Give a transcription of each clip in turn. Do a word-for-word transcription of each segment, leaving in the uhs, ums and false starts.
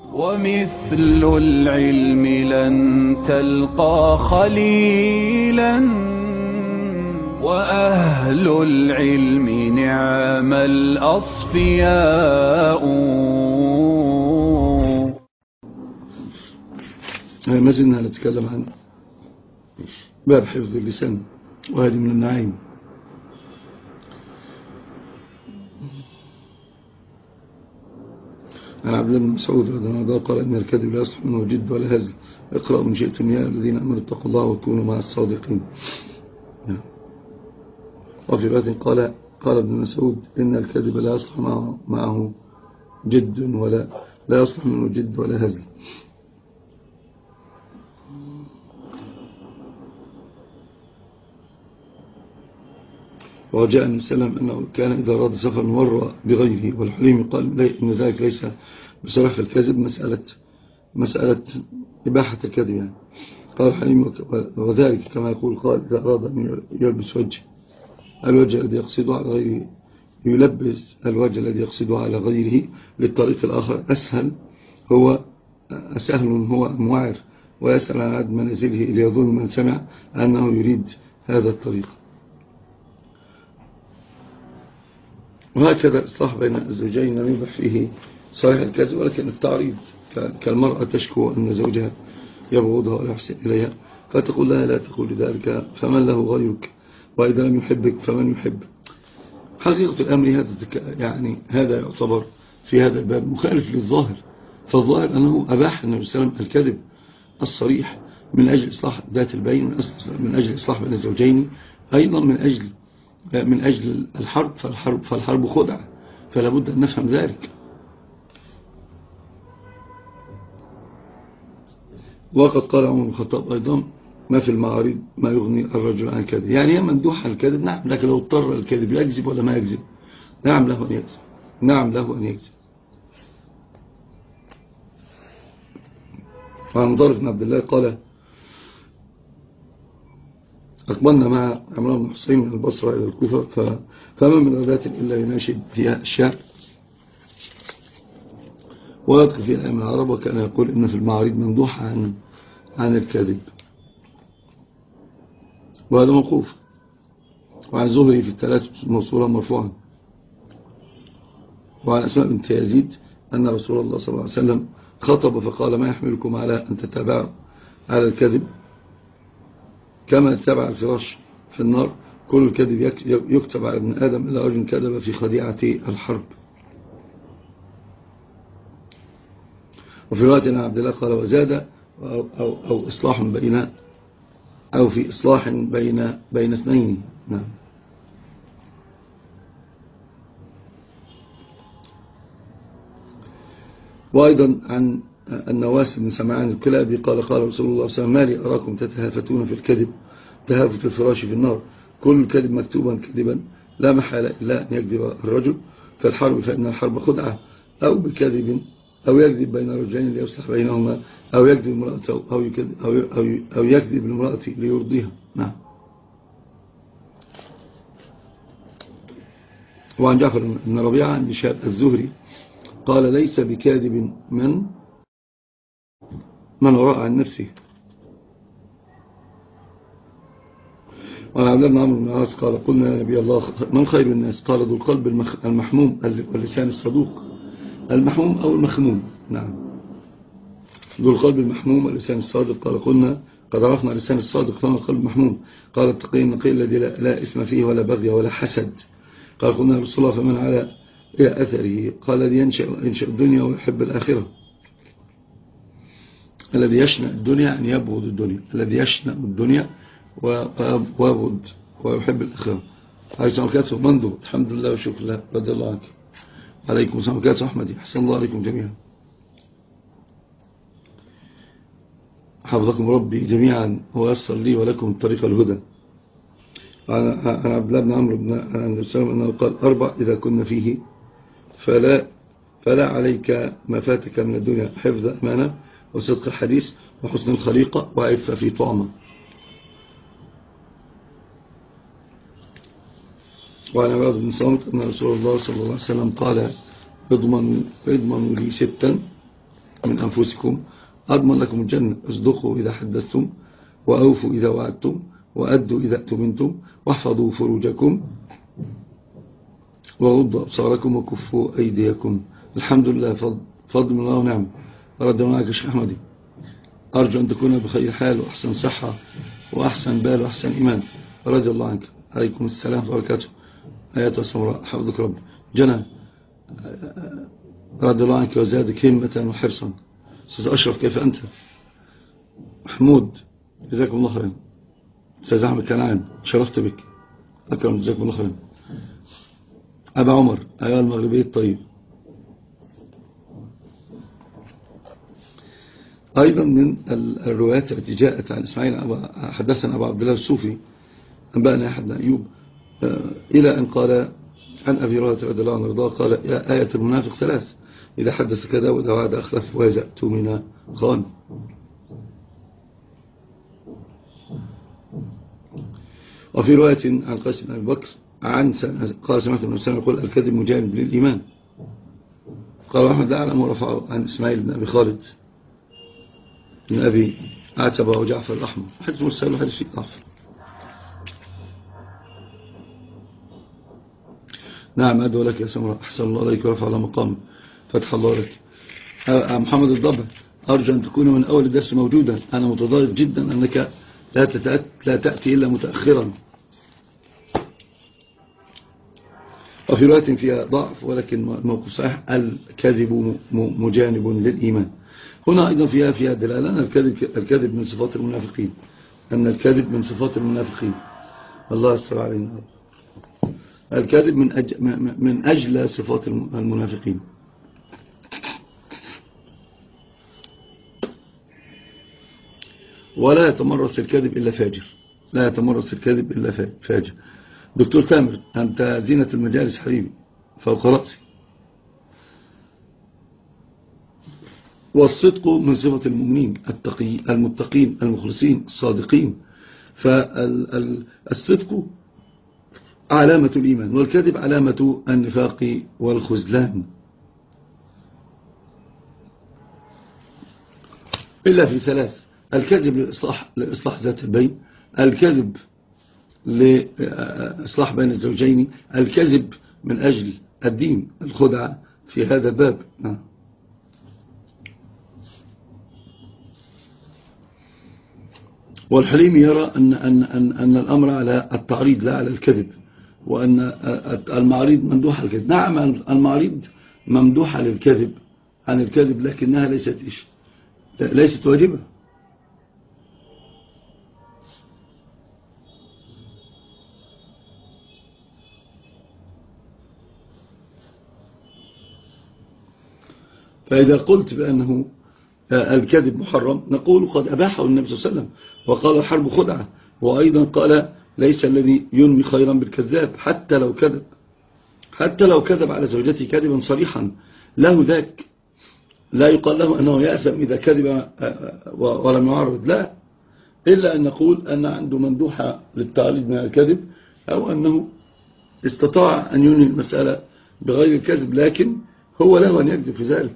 ومثل العلم لن تلقى خليلا، وأهل العلم نعم الأصفياء. ما زلنا نتكلم عن باب حفظ اللسان، وهذه من النعيم. عن عبد الله بن مسعود رضي الله عنه قال إن الكذب لا يصلح منه جد ولا هزل. اقرأوا من شئتم يا الذين آمنوا اتقوا الله وكونوا مع الصادقين. وفي رواية قال قال ابن مسعود إن الكذب لا يصلح معه, معه جد ولا لا يصلح منه جد ولا هزل. وجاء النبي صلى الله عليه وسلم أنه كان إذا أراد سفر مر بغيره، والحليم قال إن ذلك ليس بصراحة الكذب، مسألة مسألة إباحة الكذب يعني. قال الحليم وذلك كما يقول قال إذا أراد أن يلبس وجه الوجه الذي يقصده على غيره، يلبس الوجه الذي يقصده على غيره للطريق الآخر أسهل هو أسهل هو موعر، ويسأل عن عدد منازله ليظن من سمع أنه يريد هذا الطريق. وهكذا الإصلاح بين الزوجين لم يبح فيه صحيح الكذب، ولكن التعريض كالمرأة تشكو أن زوجها يبغضها ولا يحسن إليها، فتقول لها لا تقول ذلك، فمن له غيرك، وإذا لم يحبك فمن يحب. حقيقة الأمر هذا يعني هذا يعتبر في هذا الباب مخالف للظاهر، فالظاهر أنه أباح النبي صلى الله عليه وسلم الكذب الصريح من أجل إصلاح ذات البين، من أجل إصلاح بين الزوجين، أيضا من أجل من أجل الحرب، فالحرب, فالحرب خدعة، فلا بد أن نفهم ذلك. وقد قال عمر بن الخطاب أيضا ما في المعارض ما يغني الرجل عن الكذب، يعني هي مندوحة الكذب نعم، لكن لو اضطر الكذب يكذب ولا ما يكذب، نعم له أن يكذب، نعم له أن يكذب. وعن مضارب بن عبد الله قال أقبلنا مع عمران بن حسين من البصرة إلى الكوفة، فما من غداة إلا يناشد فيها الشعر ويدخل فيها الأئمة العرب، وكان يقول إن في المعارض مندوحة عن عن الكذب، وهذا موقوف. وعن زهري في الثلاث موصولا مرفوعا. وعن أسماء بنت يزيد أن رسول الله صلى الله عليه وسلم خطب فقال ما يحملكم على أن تتابعوا على الكذب كما تتابع الفراش في النار، كل الكذب يكتب على ابن آدم إلا رجل كذب في خديعة الحرب. وفي رواية عن عبد الله قال وزاد أو, أو, أو إصلاح بين أو في إصلاح بين بين اثنين. نعم. وأيضا عن النواس بن سمعان الكلابي قال قال رسول الله صلى الله عليه وسلم ما لي أراكم تتهافتون في الكذب تهافت الفراش في النار، كل الكذب مكتوبا كذبا لا محالة إلا أن يكذب الرجل في الحرب، فإن الحرب خدعة، أو بكذب أو يكذب بين رجلين ليصلح بينهما، أو يكذب امرأته أو يكذب, أو, أو, أو يكذب المرأة ليرضيها. نعم. وعن جعفر بن ربيعة عن شهاب الزهري قال ليس بكاذب من من وراء عن نفسه. وعن عبد الله بن عمرو بن العاص قال قلنا يا نبي الله من خير الناس؟ قال ذو القلب المحموم واللسان الصدوق. المحموم أو المخموم. نعم. ذو القلب المحموم واللسان الصادق. قال قلنا قد عرفنا اللسان الصادق فما القلب المحموم؟ قال التقي النقي الذي لا, لا إثم فيه ولا بغي ولا حسد. قال قلنا يا رسول الله فمن على أثره؟ قال الذي ينشأ, ينشأ الدنيا ويحب الآخرة. الذي يشنأ الدنيا أن يبغض الدنيا، الذي يشنأ الدنيا ويبغض ويحب الآخرة. عليكم سمكاته منذ الحمد لله وشكر الله رضي الله عنك. عليكم سمكاته أحمدي أحسن الله عليكم جميعا، حفظكم ربي جميعا ويسر لي ولكم طريق الهدى. عن عبد الله بن عمرو بن السلام أنه قال أربع إذا كنا فيه فلا فلا عليك ما فاتك من الدنيا، حفظ أمانة وصدق الحديث وحسن الخليقة وعفة في طعمة. وعن عباد بن صامت أن رسول الله صلى الله عليه وسلم قال اضمنوا اضمنوا لي ستا من أنفسكم أضمن لكم الجنة. اصدقوا إذا حدثتم، وأوفوا إذا وعدتم، وأدوا إذا أتمنتم، واحفظوا فروجكم، وغضوا أبصاركم، وكفوا أيديكم. الحمد لله، فضل من الله ونعم. رد معك يا شيخ أحمدي، أرجو أن تكون بخير حال وأحسن صحة وأحسن بال وأحسن إيمان. رضي الله عنك. عليكم السلام ورحمة الله وبركاته. آيات السمراء، حفظك رب. جنى، رضي الله عنك وزادك همة وحرصا. أستاذ أشرف، كيف أنت؟ محمود، جزاكم الله خيرا. أستاذ أحمد كنعان، شرفت بك. أكرم، جزاكم الله خيرا. أبا عمر، أيها المغربي الطيب. أيضا من الروايات التي جاءت عن إسماعيل حدثنا أبو عبد الله الصوفي أنبأنا أحد بن أيوب إلى أن قال عن أبي هريرة رضي الله عنه وارضاه قال: يا آية المنافق ثلاث: إذا حدث كذا، وإذا وعد أخلف، وإذا اؤتمن خان. وفي رواية عن قاسم بن أبي بكر عن قال: سمعت ابن مسلم يقول: الكذب مجانب للإيمان. قال أحمد: لا أعلم ورفعه عن إسماعيل بن أبي خالد من أبي عتبة وجعفر الأحمر. حديث مرسل وحديث فيه ضعف. نعم، أدعو لك يا سمرة، أحسن الله عليك ورفع على مقام، فتح الله لك. محمد الضبع، أرجو أن تكون من أول الدرس موجودا. أنا متضايق جدا أنك لا, لا تأتي إلا متأخرا. وفي رواية فيها ضعف ولكن الموقف صحيح: الكذب مجانب للإيمان. هنا أيضا فيها فيها دلالة أن الكذب, الكذب من صفات المنافقين، أن الكذب من صفات المنافقين. الله يستر علينا. الكذب من أج... من أجل صفات المنافقين. ولا يتمرس الكذب إلا فاجر، لا يتمرس الكذب إلا فاجر. دكتور تامر، أنت زينة المجالس حبيبي، فوق رأسي. والصدق من صفة المؤمنين التقي المتقين المخلصين الصادقين. فالصدق علامة الإيمان، والكذب علامة النفاق والخذلان. إلا في ثلاث: الكذب لإصلاح, لإصلاح ذات البين، الكذب لإصلاح بين الزوجين، الكذب من أجل الدين، الخدعة في هذا الباب. نعم. والحليم يرى أن, أن, أن, أن الأمر على التعريض لا على الكذب، وأن المعريض ممدوح على الكذب. نعم، المعريض ممدوحة للكذب عن الكذب، لكنها ليست إيش؟ ليست واجبة. فإذا قلت بأنه الكذب محرم، نقول قد أباحه النبي صلى الله عليه وسلم، وقال: الحرب خدعة. وأيضا قال: ليس الذي ينمي خيرا بالكذاب، حتى لو كذب حتى لو كذب على زوجته كذبا صريحا له ذاك، لا يقال له أنه يأثم إذا كذب ولم يعرض، لا، إلا أن نقول أن عنده مندوحة للتعريض من الكذب، أو أنه استطاع أن ينهي المسألة بغير الكذب، لكن هو له أن يكذب في ذلك.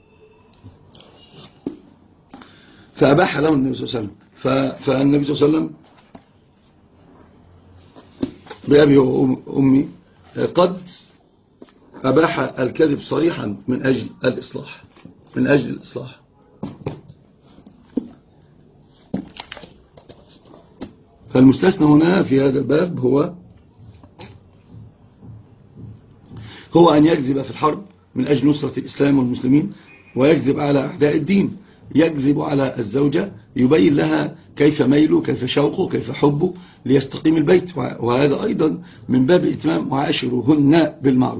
فأباح له النبي صلى الله عليه وسلم. فالنبي صلى الله عليه وسلم بأبي وأمي قد أباح الكذب صريحا من أجل الإصلاح من أجل الإصلاح. فالمستثنى هنا في هذا الباب هو هو أن يكذب في الحرب من أجل نصرة الإسلام والمسلمين، ويكذب على أعداء الدين، يكذب على الزوجة، يبين لها كيف ميله، كيف شوقه، كيف حبه ليستقيم البيت. وهذا أيضا من باب الإتمام: وعاشرهن بالمعروف.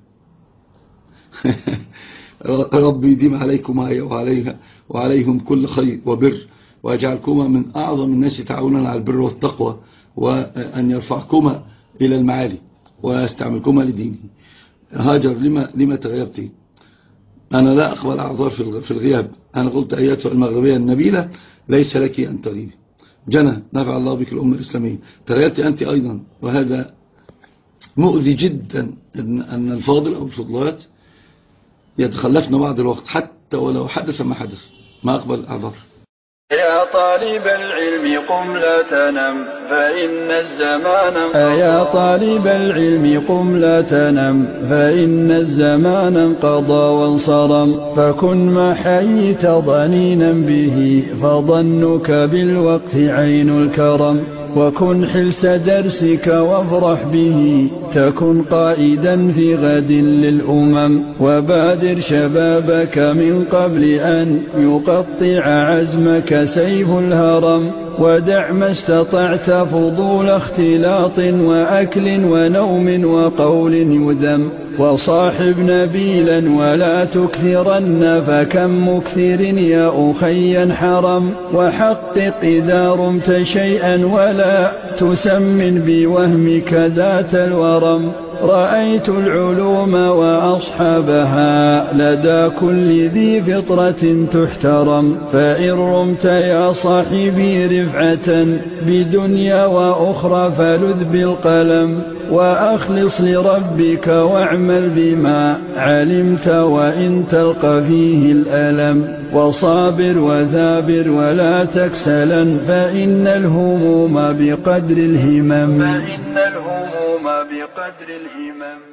ربي يديم عليكم وعليها وعليهم كل خير وبر، ويجعلكما من أعظم الناس تعاونا على البر والتقوى، وأن يرفعكما إلى المعالي ويستعملكما لدينه. هاجر، لما, لما تغيرتي؟ أنا لا أقبل أعذار في الغياب. أنا قلت: أيتها المغربية النبيلة، ليس لك أن تغيبي. جنى، نفع الله بك الأمة الإسلامية. تغيرت أنت أيضا، وهذا مؤذي جدا أن الفاضل أو الفضلات يتخلفن بعض الوقت، حتى حتى ولو حدث ما حدث ما أقبل الأعذار. يا طالب العلم قم لا تنم فإن الزمان انقضى يا طالب العلم قم لا تنم فإن الزمان انقضى وانصرم فكن ما حييت ضنينا به فظنك بالوقت عين الكرم وكن حلس درسك وافرح به تكن قائدا في غد للأمم وبادر شبابك من قبل أن يقطع عزمك سيف الهرم ودع ما استطعت فضول اختلاط وأكل ونوم وقول يذم وصاحب نبيلا ولا تكثرن فكم مكثر يا أخي حرم وحقق إذا رمت شيئا ولا تسمن بوهمك ذات الورم رأيت العلوم وأصحابها لدى كل ذي فطرة تحترم فإن رمت يا صاحبي رفعة بدنيا وأخرى فلذ بالقلم وأخلص لربك واعمل بما علمت وإن تلقى فيه الألم وصابر وثابر ولا تكسلا فإن الهموم بقدر الهمم فإن الهموم بقدر الهمم